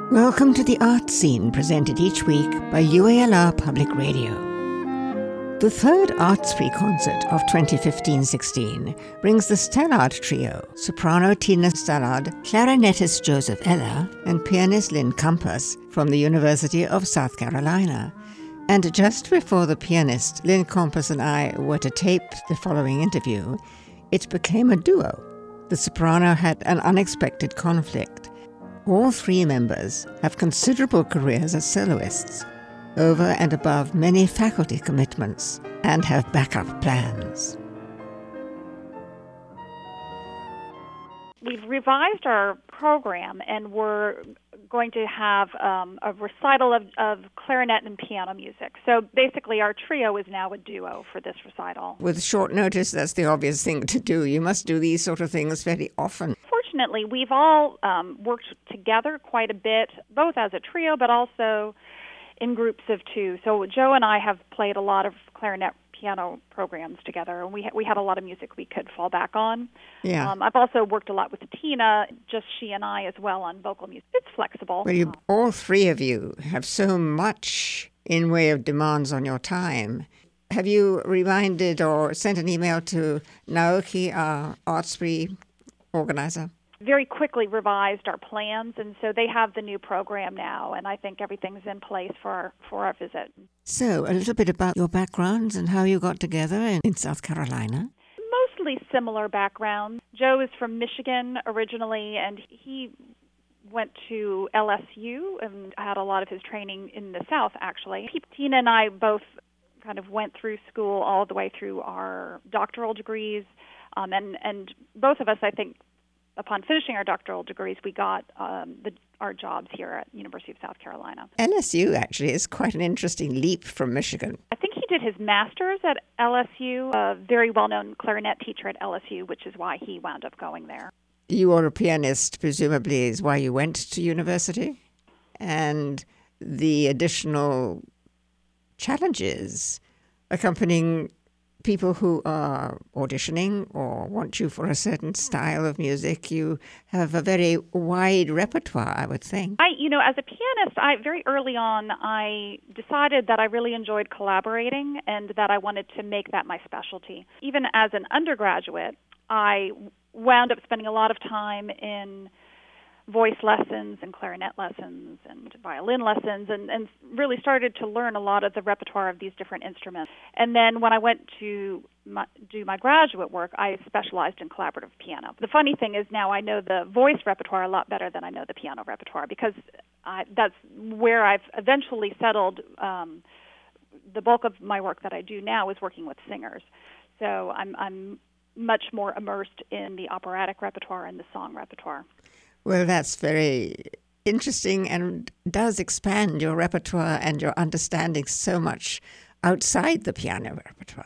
Welcome to the Art Scene, presented each week by UALR Public Radio. The third Art Spree concert of 2015-16 brings the Stallard Trio, soprano Tina Stallard, clarinetist Joseph Eller, and pianist Lynn Compass from the University of South Carolina. And just before the pianist Lynn Compass and I were to tape the following interview, it became a duo. The soprano had an unexpected conflict. All three members have considerable careers as soloists, over and above many faculty commitments, and have backup plans. We've revised our program, and we're going to have a recital of clarinet and piano music. So basically our trio is now a duo for this recital. With short notice, that's the obvious thing to do. You must do these sort of things very often. Fortunately, we've all worked together quite a bit, both as a trio but also in groups of two. So Joe and I have played a lot of clarinet piano programs together, and we had a lot of music we could fall back on. Yeah. I've also worked a lot with Tina, just she and I as well, on vocal music. It's flexible. Well, all three of you have so much in way of demands on your time. Have you reminded or sent an email to Naoki, our Art Spree organizer? Very quickly revised our plans, and so they have the new program now, and I think everything's in place for our visit. So, a little bit about your backgrounds and how you got together in South Carolina. Mostly similar backgrounds. Joe is from Michigan originally, and he went to LSU and had a lot of his training in the South, actually. Tina and I both kind of went through school all the way through our doctoral degrees, and both of us, I think, upon finishing our doctoral degrees, we got our jobs here at University of South Carolina. LSU actually is quite an interesting leap from Michigan. I think he did his master's at LSU, a very well-known clarinet teacher at LSU, which is why he wound up going there. You are a pianist, presumably is why you went to university, and the additional challenges accompanying people who are auditioning or want you for a certain style of music. You have a very wide repertoire, I would think. As a pianist, very early on, I decided that I really enjoyed collaborating and that I wanted to make that my specialty. Even as an undergraduate, I wound up spending a lot of time in voice lessons and clarinet lessons and violin lessons, and really started to learn a lot of the repertoire of these different instruments. And then when I went to do my graduate work, I specialized in collaborative piano. The funny thing is now I know the voice repertoire a lot better than I know the piano repertoire, because that's where I've eventually settled. The bulk of my work that I do now is working with singers. So I'm much more immersed in the operatic repertoire and the song repertoire. Well, that's very interesting and does expand your repertoire and your understanding so much outside the piano repertoire.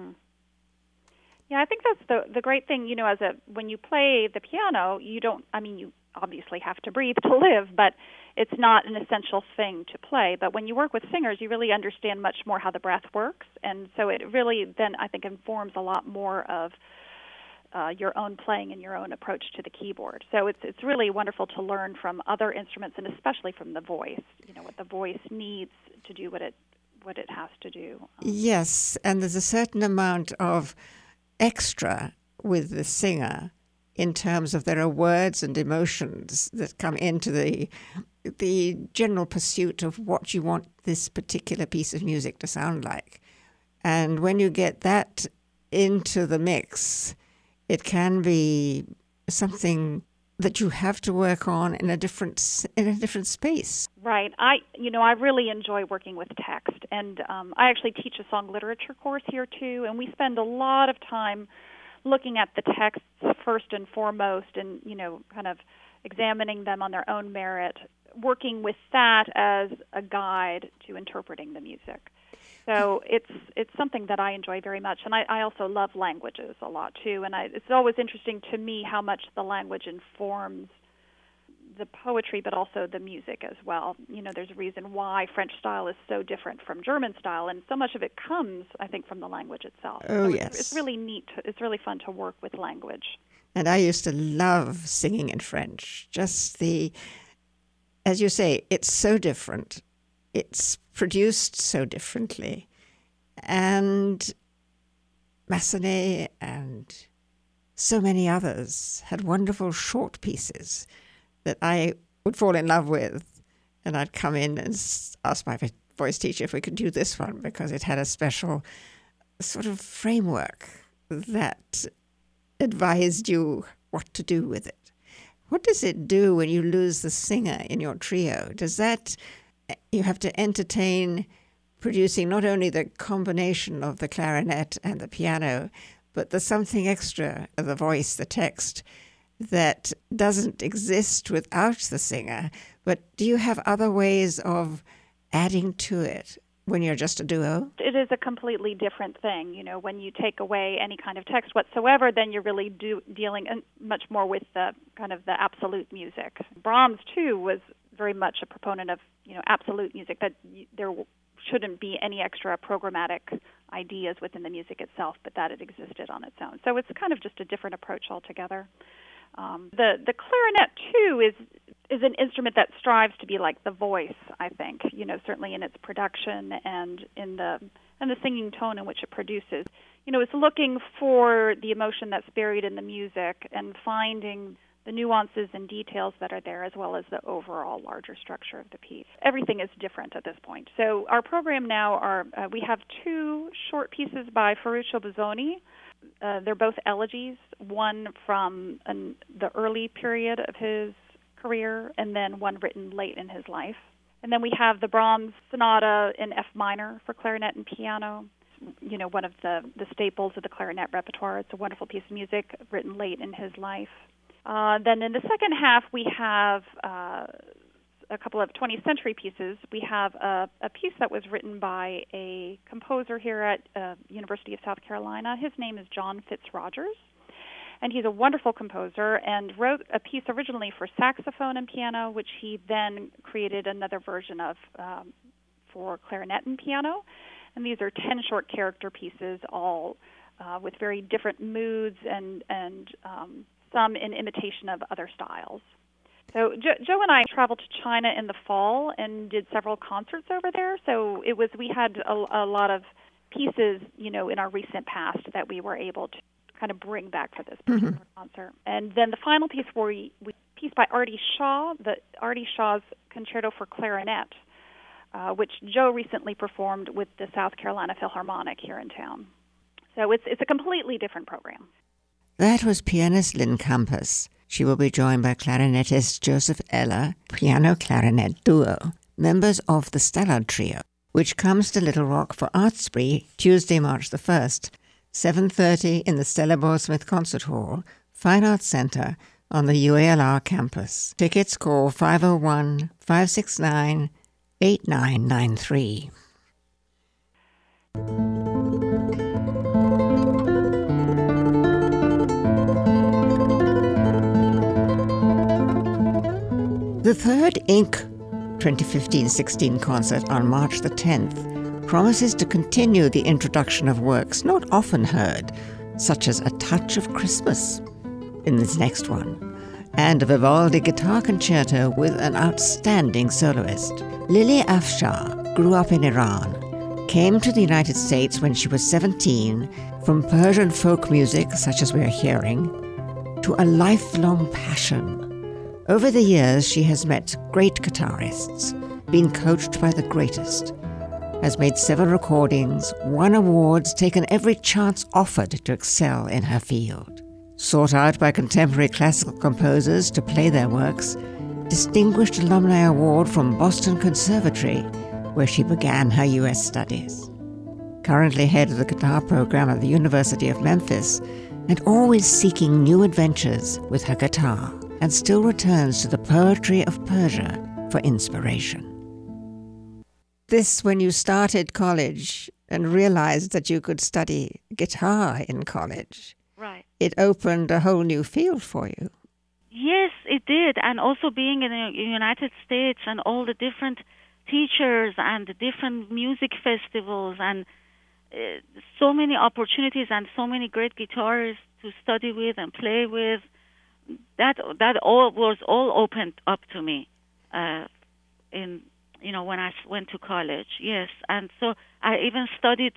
Yeah, I think that's the great thing, when you play the piano, you obviously have to breathe to live, but it's not an essential thing to play. But when you work with singers, you really understand much more how the breath works, and so it really then, I think, informs a lot more of your own playing and your own approach to the keyboard. So it's really wonderful to learn from other instruments, and especially from the voice, what the voice needs to do what it has to do. Yes, and there's a certain amount of extra with the singer in terms of there are words and emotions that come into the general pursuit of what you want this particular piece of music to sound like. And when you get that into the mix, it can be something that you have to work on in a different space. Right. I really enjoy working with text, and I actually teach a song literature course here too, and we spend a lot of time looking at the texts first and foremost, and kind of examining them on their own merit, working with that as a guide to interpreting the music. So it's something that I enjoy very much, and I also love languages a lot too. And it's always interesting to me how much the language informs the poetry, but also the music as well. There's a reason why French style is so different from German style, and so much of it comes, I think, from the language itself. Oh, so yes. It's really neat. It's really fun to work with language. And I used to love singing in French. Just the as you say, it's so different. It's produced so differently. And Massenet and so many others had wonderful short pieces that I would fall in love with. And I'd come in and ask my voice teacher if we could do this one because it had a special sort of framework that advised you what to do with it. What does it do when you lose the singer in your trio? Does that, you have to entertain producing not only the combination of the clarinet and the piano, but there's something extra, the voice, the text, that doesn't exist without the singer. But do you have other ways of adding to it when you're just a duo? It is a completely different thing. You know, when you take away any kind of text whatsoever, then you're really dealing much more with the kind of the absolute music. Brahms, too, was very much a proponent of, you know, absolute music, that there shouldn't be any extra programmatic ideas within the music itself, but that it existed on its own. So it's kind of just a different approach altogether. The clarinet, too, is an instrument that strives to be like the voice, I think, you know, certainly in its production and in the singing tone in which it produces. You know, it's looking for the emotion that's buried in the music and finding the nuances and details that are there, as well as the overall larger structure of the piece. Everything is different at this point. So our program now we have two short pieces by Ferruccio Busoni. They're both elegies, one from the early period of his career and then one written late in his life. And then we have the Brahms Sonata in F minor for clarinet and piano, you know, one of the staples of the clarinet repertoire. It's a wonderful piece of music written late in his life. Then in the second half, we have a couple of 20th century pieces. We have a piece that was written by a composer here at University of South Carolina. His name is John Fitzrogers, and he's a wonderful composer and wrote a piece originally for saxophone and piano, which he then created another version of for clarinet and piano. And these are 10 short character pieces, all with very different moods and some in imitation of other styles. So Joe and I traveled to China in the fall and did several concerts over there. So we had a lot of pieces, you know, in our recent past that we were able to kind of bring back for this particular concert. And then the final piece piece by Artie Shaw, Artie Shaw's Concerto for Clarinet, which Joe recently performed with the South Carolina Philharmonic here in town. So it's a completely different program. That was pianist Lynn Campos. She will be joined by clarinetist Joseph Eller, piano-clarinet duo, members of the Stallard Trio, which comes to Little Rock for Art Spree Tuesday, March the 1st, 7:30 in the Stella Borsmith Concert Hall, Fine Arts Center on the UALR campus. Tickets call 501-569-8993. The third Inc. 2015-16 concert on March the 10th promises to continue the introduction of works not often heard, such as A Touch of Christmas in this next one, and a Vivaldi guitar concerto with an outstanding soloist. Lily Afshar grew up in Iran, came to the United States when she was 17 from Persian folk music, such as we are hearing, to a lifelong passion. Over the years, she has met great guitarists, been coached by the greatest, has made several recordings, won awards, taken every chance offered to excel in her field. Sought out by contemporary classical composers to play their works, distinguished alumni award from Boston Conservatory, where she began her U.S. studies. Currently head of the guitar program at the University of Memphis, and always seeking new adventures with her guitar, and still returns to the poetry of Persia for inspiration. This when you started college and realized that you could study guitar in college. Right. It opened a whole new field for you. Yes, it did. And also being in the United States and all the different teachers and the different music festivals and so many opportunities and so many great guitarists to study with and play with, that all was all opened up to me when I went to college. Yes, and so I even studied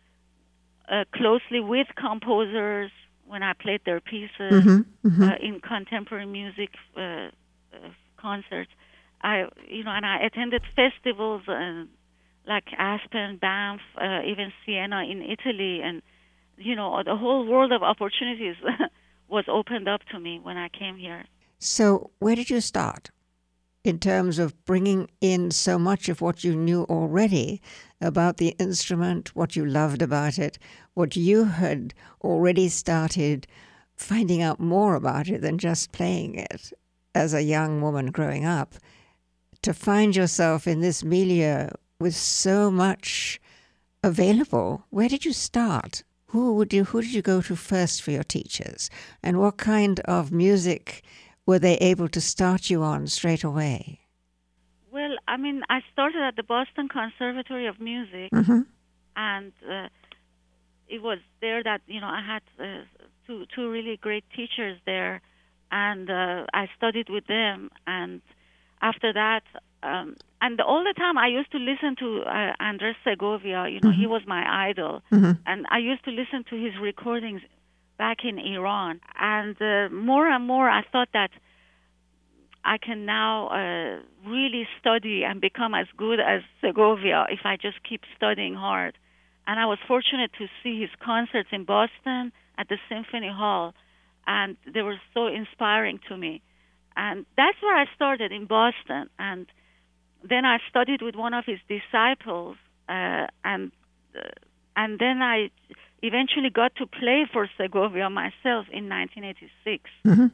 closely with composers when I played their pieces in contemporary music concerts. And I attended festivals like Aspen, Banff, even Siena in Italy, and the whole world of opportunities was opened up to me when I came here. So where did you start in terms of bringing in so much of what you knew already about the instrument, what you loved about it, what you had already started finding out more about it than just playing it as a young woman growing up, to find yourself in this milieu with so much available? Where did you start? Who did you go to first for your teachers? And what kind of music were they able to start you on straight away? Well, I started at the Boston Conservatory of Music, and it was there that I had two really great teachers there, and I studied with them. And after that, and all the time I used to listen to Andres Segovia. He was my idol, and I used to listen to his recordings back in Iran. And more and more, I thought that I can now really study and become as good as Segovia if I just keep studying hard. And I was fortunate to see his concerts in Boston at the Symphony Hall, and they were so inspiring to me. And that's where I started, in Boston. And then I studied with one of his disciples, and then I eventually got to play for Segovia myself in 1986,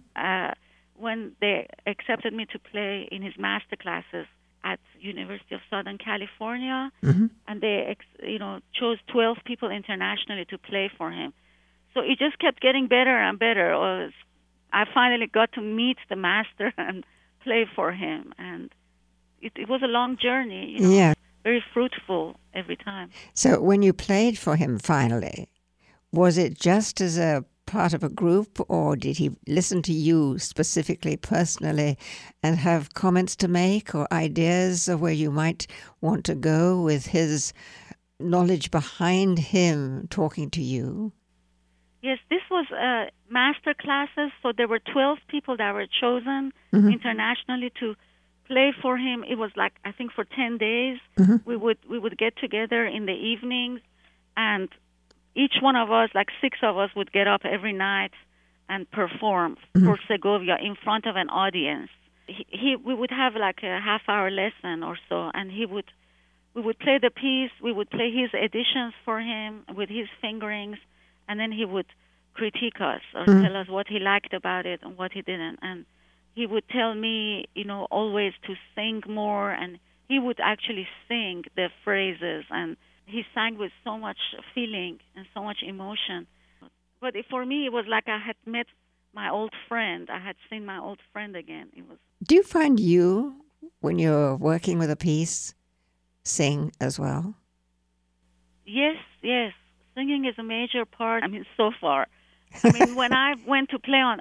when they accepted me to play in his master classes at University of Southern California, and they chose 12 people internationally to play for him. So it just kept getting better and better. I finally got to meet the master and play for him, and it was a long journey, Yeah. Very fruitful every time. So when you played for him finally, was it just as a part of a group, or did he listen to you specifically, personally, and have comments to make or ideas of where you might want to go with his knowledge behind him talking to you? Yes, this was master classes, so there were 12 people that were chosen internationally to play for him. It was like, I think, for 10 days. We would get together in the evenings, and each one of us, like 6 of us, would get up every night and perform for Segovia in front of an audience. We would have like a half-hour lesson or so, and we would play the piece. We would play his editions for him with his fingerings, and then he would critique us or tell us what he liked about it and what he didn't. And he would tell me, always to sing more, and he would actually sing the phrases, and he sang with so much feeling and so much emotion. But for me, it was like I had met my old friend. I had seen my old friend again. Do you find you, when you're working with a piece, sing as well? Yes. Singing is a major part. So far. When I went to play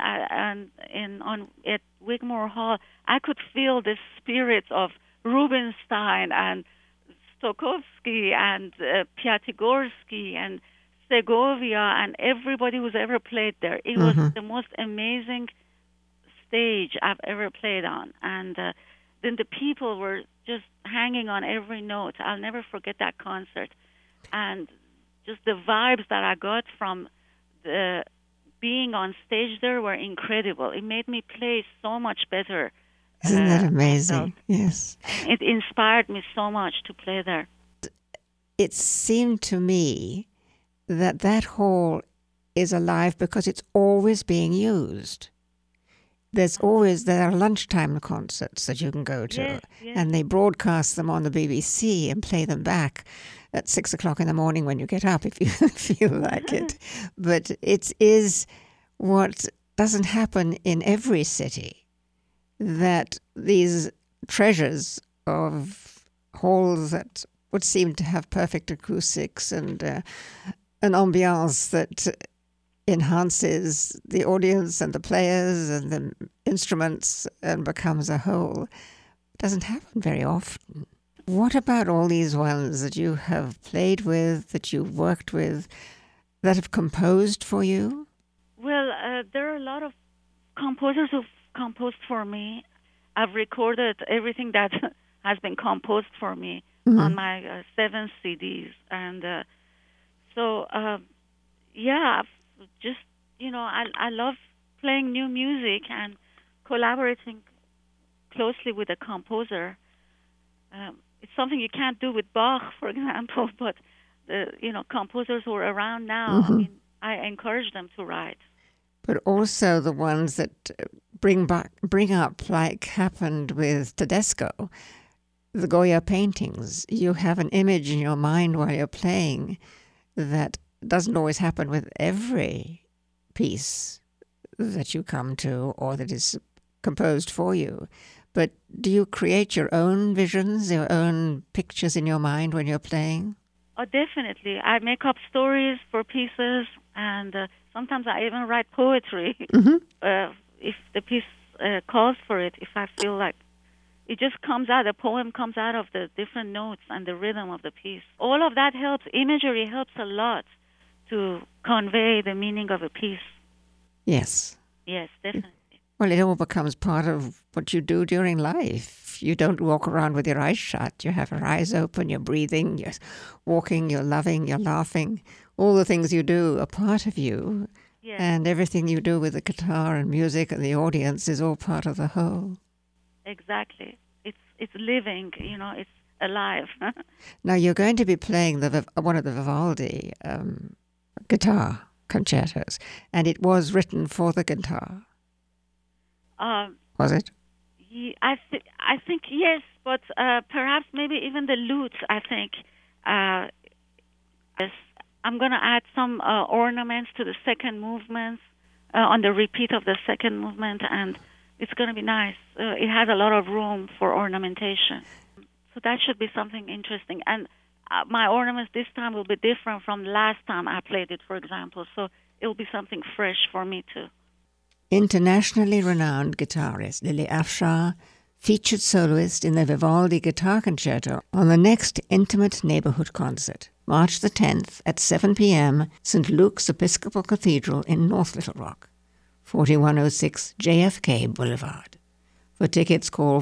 at Wigmore Hall, I could feel the spirits of Rubinstein and Stokowski and Piatigorsky and Segovia and everybody who's ever played there. It was the most amazing stage I've ever played on. And then the people were just hanging on every note. I'll never forget that concert. And just the vibes that I got from the being on stage there were incredible. It made me play so much better. Isn't that amazing? Yes. It inspired me so much to play there. It seemed to me that hall is alive because it's always being used. There are lunchtime concerts that you can go to, yes. And they broadcast them on the BBC and play them back at 6 o'clock in the morning when you get up, if you feel like it. But it is what doesn't happen in every city, that these treasures of halls that would seem to have perfect acoustics and an ambiance that enhances the audience and the players and the instruments and becomes a whole. doesn't happen very often. What about all these ones that you have played with, that you've worked with, that have composed for you? Well, there are a lot of composers who've composed for me. I've recorded everything that has been composed for me on my 7 CDs. And I've just, I love playing new music and collaborating closely with a composer. It's something you can't do with Bach, for example, but composers who are around now, I encourage them to write. But also the ones that bring up, like happened with Tedesco, the Goya paintings. You have an image in your mind while you're playing that doesn't always happen with every piece that you come to or that is composed for you. But do you create your own visions, your own pictures in your mind when you're playing? Oh, definitely. I make up stories for pieces, and sometimes I even write poetry if the piece calls for it, if I feel like it just comes out, a poem comes out of the different notes and the rhythm of the piece. All of that helps. Imagery helps a lot to convey the meaning of a piece. Yes. Yes, definitely. Well, it all becomes part of what you do during life. You don't walk around with your eyes shut. You have your eyes open, you're breathing, you're walking, you're loving, you're laughing. All the things you do are part of you. Yes. And everything you do with the guitar and music and the audience is all part of the whole. Exactly. It's living, it's alive. Now, you're going to be playing one of the Vivaldi guitar concertos, and it was written for the guitar. Was it? I think yes, but perhaps maybe even the lute. I think yes. I'm going to add some ornaments to the second movement on the repeat of the second movement, and it's going to be nice. It has a lot of room for ornamentation, so that should be something interesting. And my ornaments this time will be different from last time I played it, for example. So it will be something fresh for me too. Internationally renowned guitarist Lily Afshar, featured soloist in the Vivaldi Guitar Concerto on the next Intimate Neighborhood Concert, March the 10th at 7 p.m., St. Luke's Episcopal Cathedral in North Little Rock, 4106 JFK Boulevard. For tickets, call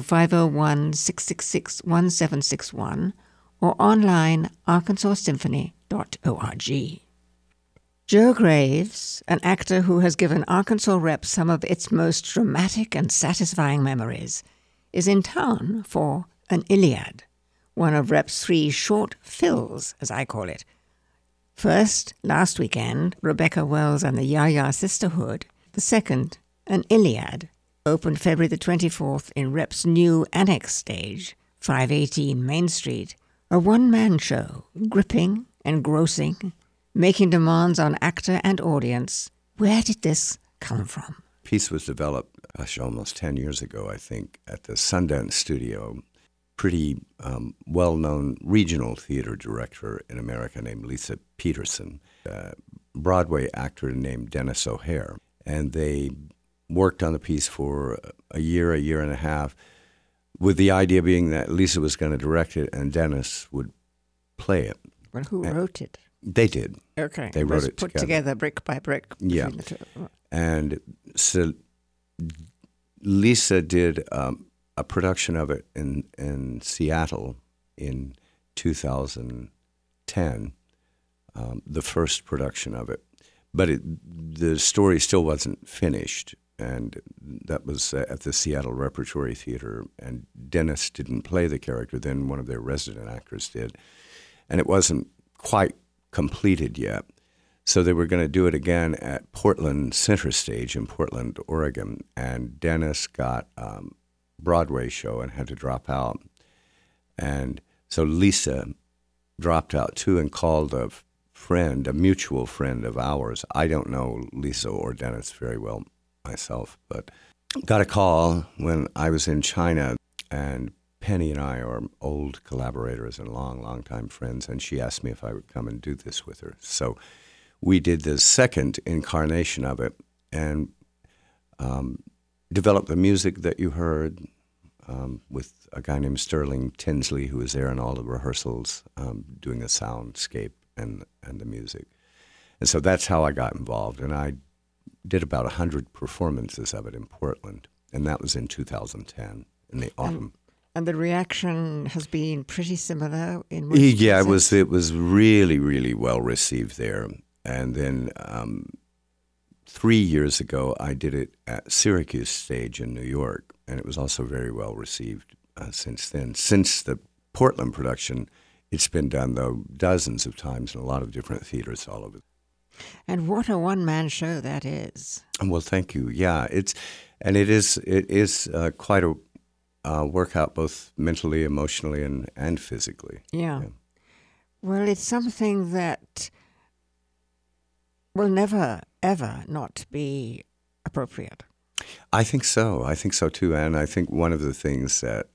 501-666-1761 or online arkansasymphony.org. Joe Graves, an actor who has given Arkansas Rep some of its most dramatic and satisfying memories, is in town for an Iliad, one of Rep's 3 short fills, as I call it. First, last weekend, Rebecca Wells and the Yaya Sisterhood. The second, an Iliad, opened February the 24th in Rep's new annex stage, 518 Main Street, a one-man show, gripping, engrossing, making demands on actor and audience. Where did this come from? The piece was developed almost 10 years ago, I think, at the Sundance Studio. Pretty well-known regional theater director in America named Lisa Peterson, a Broadway actor named Dennis O'Hare. And they worked on the piece for a year and a half, with the idea being that Lisa was going to direct it and Dennis would play it. Well, who wrote it? They did. Okay. They wrote it put together brick by brick. Yeah. And so Lisa did a production of it in Seattle in 2010, the first production of it. But the story still wasn't finished, and that was at the Seattle Repertory Theater, and Dennis didn't play the character then, one of their resident actors did. And it wasn't quite completed yet. So they were going to do it again at Portland Center Stage in Portland, Oregon, and Dennis got a Broadway show and had to drop out. And so Lisa dropped out too and called a friend, a mutual friend of ours. I don't know Lisa or Dennis very well myself, but got a call when I was in China, and Penny and I are old collaborators and long time friends, and she asked me if I would come and do this with her. So we did the second incarnation of it and developed the music that you heard, with a guy named Sterling Tinsley, who was there in all the rehearsals, doing the soundscape and the music. And so that's how I got involved. And I did about 100 performances of it in Portland. And that was in 2010, in the autumn. And the reaction has been pretty similar in most Yeah, places? it was really, really well received there. And then 3 years ago, I did it at Syracuse Stage in New York, and it was also very well received since then. Since the Portland production, it's been done, though, dozens of times in a lot of different theaters all over. And what a one-man show that is. Well, thank you. Yeah, it is quite a workout, both mentally, emotionally, and physically. Yeah. Well, it's something that will never, ever not be appropriate. I think so. I think so, too. And I think one of the things that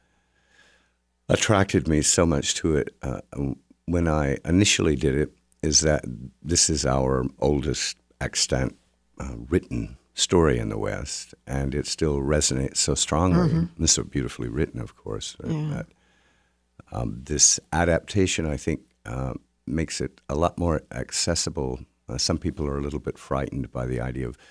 attracted me so much to it when I initially did it is that this is our oldest extant written story in the West, and it still resonates so strongly. Mm-hmm. It's so beautifully written, of course. Yeah. But this adaptation, I think, makes it a lot more accessible. Some people are a little bit frightened by the idea of.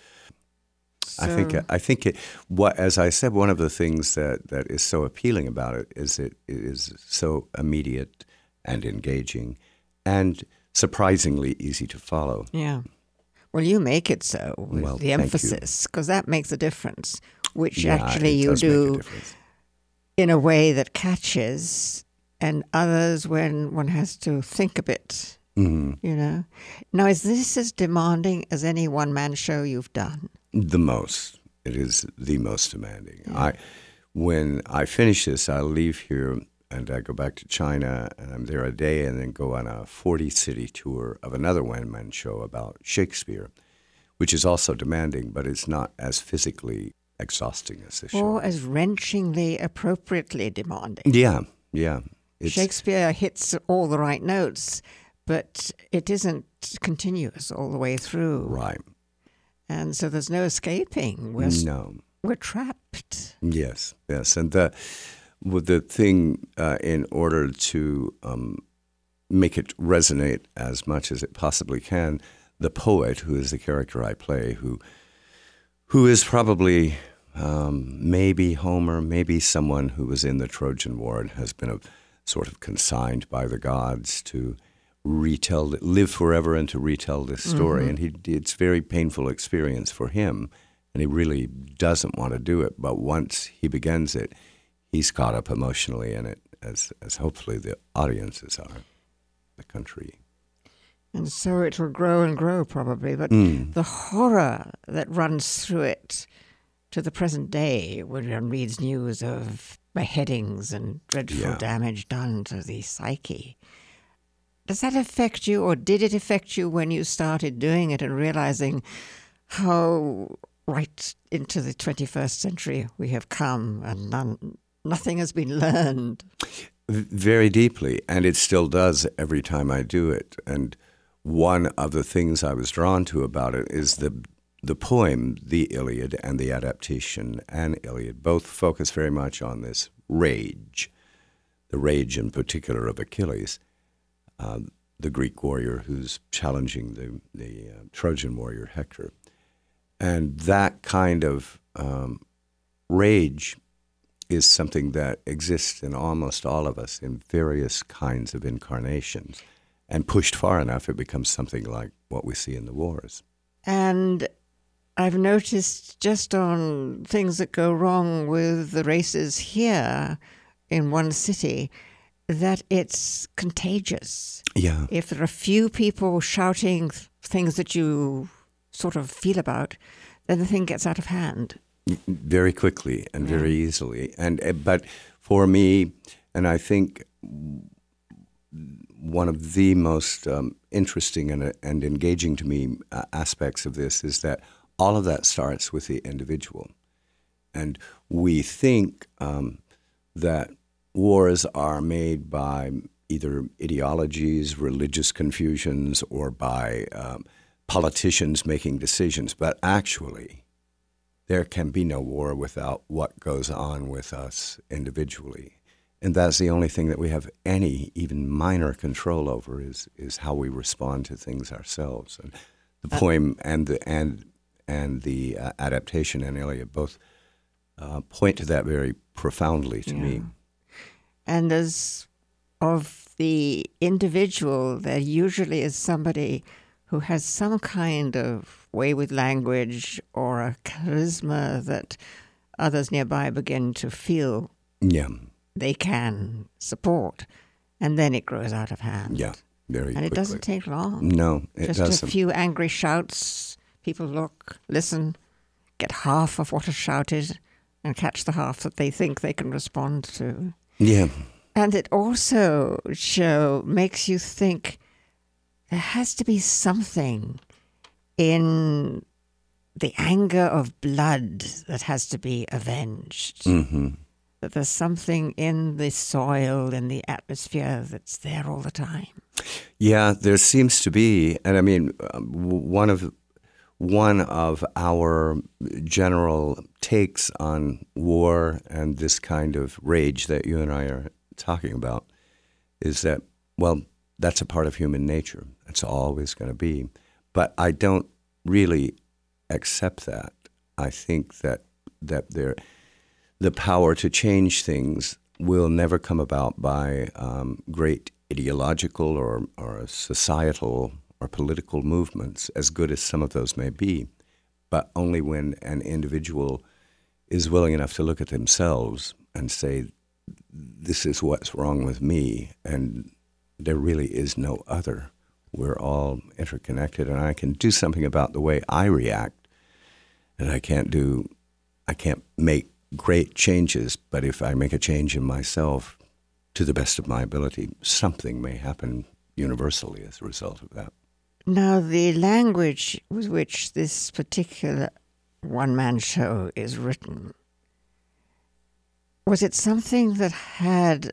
I think it. What, as I said, one of the things that is so appealing about it is so immediate and engaging, and surprisingly easy to follow. Yeah. Well, you make it so with the thank emphasis, because that makes a difference, which Yeah, actually it you does make a do difference. in a way that catches, and others when one has to think a bit, Mm-hmm. you know. Now, is this as demanding as any one-man show you've done? The most. It is the most demanding. Yeah. When I finish this, I'll leave here and I go back to China, and I'm there a day and then go on a 40-city tour of another one-man show about Shakespeare, which is also demanding, but it's not as physically exhausting as this show. Or as wrenchingly, appropriately demanding. Yeah. Shakespeare hits all the right notes, but it isn't continuous all the way through. Right. And so there's no escaping. We're trapped. Yes. And the thing, in order to make it resonate as much as it possibly can, the poet, who is the character I play, who is probably maybe Homer, maybe someone who was in the Trojan War and has been sort of consigned by the gods to live forever and to retell this story. Mm-hmm. And it's a very painful experience for him, and he really doesn't want to do it. But once he begins it, he's caught up emotionally in it, as hopefully the audiences are, the country. And so it will grow and grow probably, but the horror that runs through it to the present day when one reads news of beheadings and dreadful damage done to the psyche. Does that affect you, or did it affect you when you started doing it and realizing how right into the 21st century we have come and nothing has been learned? Very deeply, and it still does every time I do it. And one of the things I was drawn to about it is the poem, the Iliad, and the adaptation, and Iliad, both focus very much on this rage, the rage in particular of Achilles, the Greek warrior who's challenging the Trojan warrior Hector. And that kind of rage is something that exists in almost all of us in various kinds of incarnations. And pushed far enough, it becomes something like what we see in the wars. And I've noticed just on things that go wrong with the races here in one city, that it's contagious. Yeah. If there are a few people shouting things that you sort of feel about, then the thing gets out of hand. Very quickly and very easily. But for me, and I think one of the most interesting and engaging to me aspects of this is that all of that starts with the individual. And we think that wars are made by either ideologies, religious confusions, or by politicians making decisions. But actually, there can be no war without what goes on with us individually. And that's the only thing that we have any even minor control over is how we respond to things ourselves. And the poem and the adaptation and Eliot both point to that very profoundly to me. And as of the individual, there usually is somebody who has some kind of way with language or a charisma that others nearby begin to feel they can support. And then it grows out of hand. Yeah, very quickly. And it doesn't take long. No, it doesn't. Just a few angry shouts. People look, listen, get half of what is shouted and catch the half that they think they can respond to. Yeah. And it also makes you think there has to be something in the anger of blood that has to be avenged. Mm-hmm. That there's something in the soil, in the atmosphere that's there all the time. Yeah, there seems to be. And I mean, one of our general takes on war and this kind of rage that you and I are talking about is that, well, that's a part of human nature. It's always going to be. But I don't really accept that. I think that the power to change things will never come about by great ideological or societal or political movements, as good as some of those may be, but only when an individual is willing enough to look at themselves and say, this is what's wrong with me, and there really is no other. We're all interconnected, and I can do something about the way I react, and I can't make great changes, but if I make a change in myself to the best of my ability, something may happen universally as a result of that. Now, the language with which this particular one-man show is written, was it something that had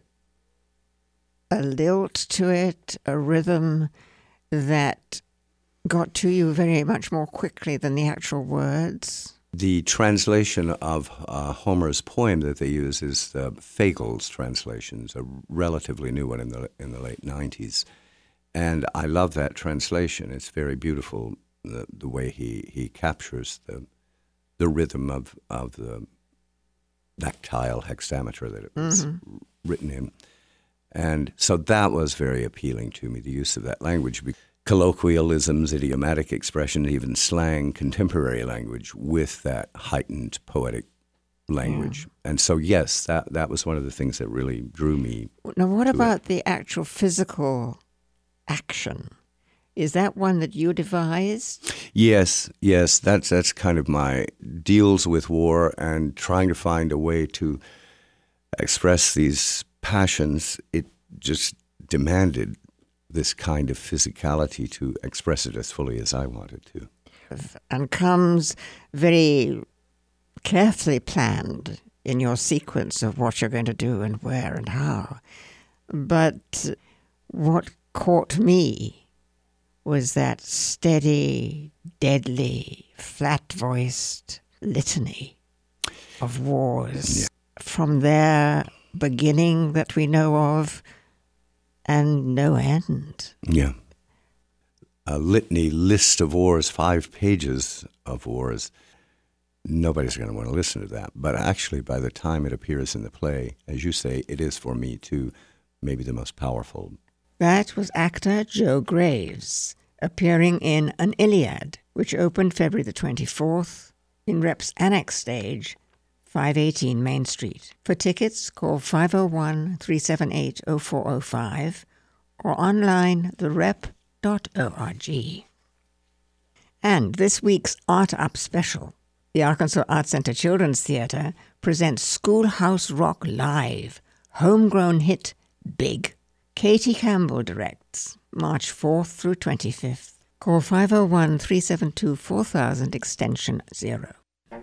a lilt to it, a rhythm that got to you very much more quickly than the actual words? The translation of Homer's poem that they use is Fagel's translation, a relatively new one in the late 90s. And I love that translation. It's very beautiful, the way he captures the rhythm of the dactyl hexameter that it was written in. And so that was very appealing to me, the use of that language. Colloquialisms, idiomatic expression, even slang, contemporary language with that heightened poetic language. Yeah. And so, yes, that was one of the things that really drew me. Now, what about the actual physical action? Is that one that you devised? Yes, that's kind of my deals with war and trying to find a way to express these passions. It just demanded this kind of physicality to express it as fully as I wanted to. And comes very carefully planned in your sequence of what you're going to do and where and how. But what caught me was that steady, deadly, flat-voiced litany of wars. Yeah. From their beginning that we know of, and no end. Yeah. A litany list of wars, 5 pages of wars. Nobody's going to want to listen to that. But actually, by the time it appears in the play, as you say, it is for me, too, maybe the most powerful. That was actor Joe Graves, appearing in An Iliad, which opened February the 24th in Rep's Annex Stage, 518 Main Street. For tickets, call 501-378-0405 or online therep.org. And this week's Art Up Special, the Arkansas Arts Center Children's Theater presents Schoolhouse Rock Live, homegrown hit Big. Katie Campbell directs, March 4th through 25th. Call 501-372-4000 extension 0.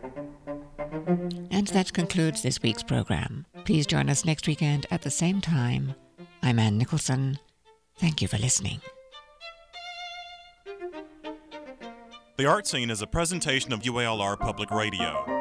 And that concludes this week's program. Please join us next weekend at the same time. I'm Ann Nicholson. Thank you for listening. The Art Scene is a presentation of UALR Public Radio.